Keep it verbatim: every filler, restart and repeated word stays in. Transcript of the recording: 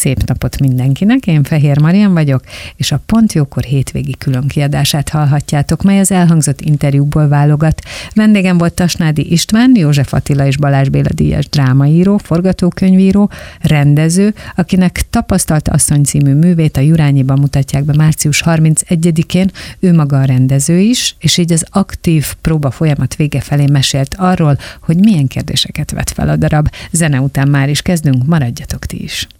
szép napot mindenkinek, én Fehér Marian vagyok, és a Pont Jókor hétvégi különkiadását hallhatjátok, mely az elhangzott interjúkból válogat. Vendégem volt Tasnádi István, József Attila és Balázs Béla díjas drámaíró, forgatókönyvíró, rendező, akinek Tapasztalt asszony című művét a Jurányiban mutatják be március harmincegyedikén, ő maga a rendező is, és így az aktív próba folyamat vége felé mesélt arról, hogy milyen kérdéseket vet fel a darab. Zene után már is kezdünk, maradjatok ti is.